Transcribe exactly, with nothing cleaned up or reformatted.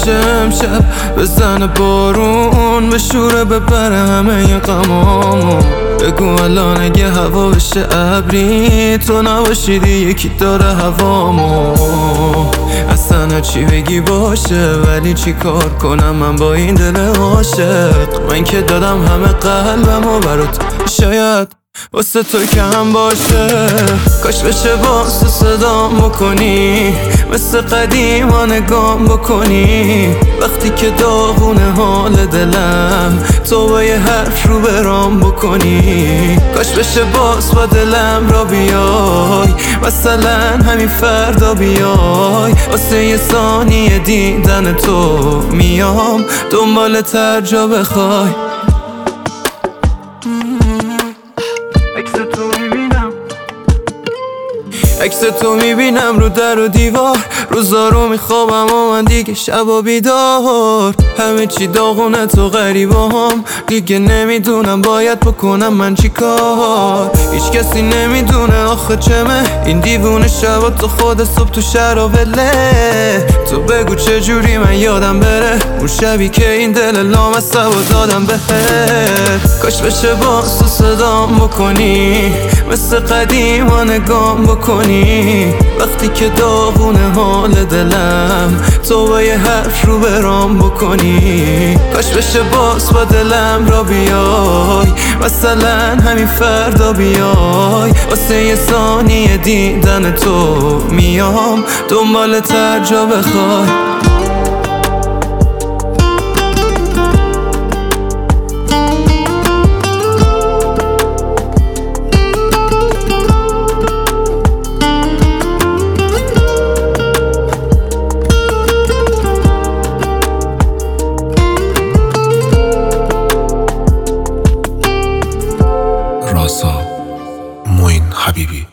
بشه امشب، بزنه بارون بشوره ببره همه غمامو. بگو الان اگه هوا بشه ابری، تو نباشیدی یکی داره هوامو. اصلا چی بگی باشه، ولی چی کار کنم من با این دل عاشق؟ من که دادم همه قلبمو برات، شاید واسه تو کم باشه. کاش بشه باز تو صدام بکنی، مثل قدیما نگام بکنی. وقتی که داغونه حال دلم، تو با یه حرف رو برام بکنی. کاش بشه باز با دلم را بیای، مثلا همین فردا بیای. واسه یه ثانیه دیدن تو میام دنبال تر جا بخوای. عکس تو میبینم رو در و دیوار، روزا رو میخوابم و من دیگه شبا بیدار. همه چی داغونه تو غریبام، دیگه نمیدونم باید بکنم من چی کار. هیچ کسی نمیدونه آخه چمه این دیوونه شبا، تو خود صبح تو شرابله. تو بگو چجوری من یادم بره اون شبی که این دل لامصبو دادم بهت. کاش بشه باز تو صدام بکنی، مثل قدیما نگام بکنی. وقتی که داغونه حال دلم، تو با یه حرف رو برام بکنی. کاش بشه باز با دلم را بیای، مثلا همین فردا بیای. واسه یه ثانیه دیدن تو میام دنبال تر جا بخوای. راسا موین حبیبی.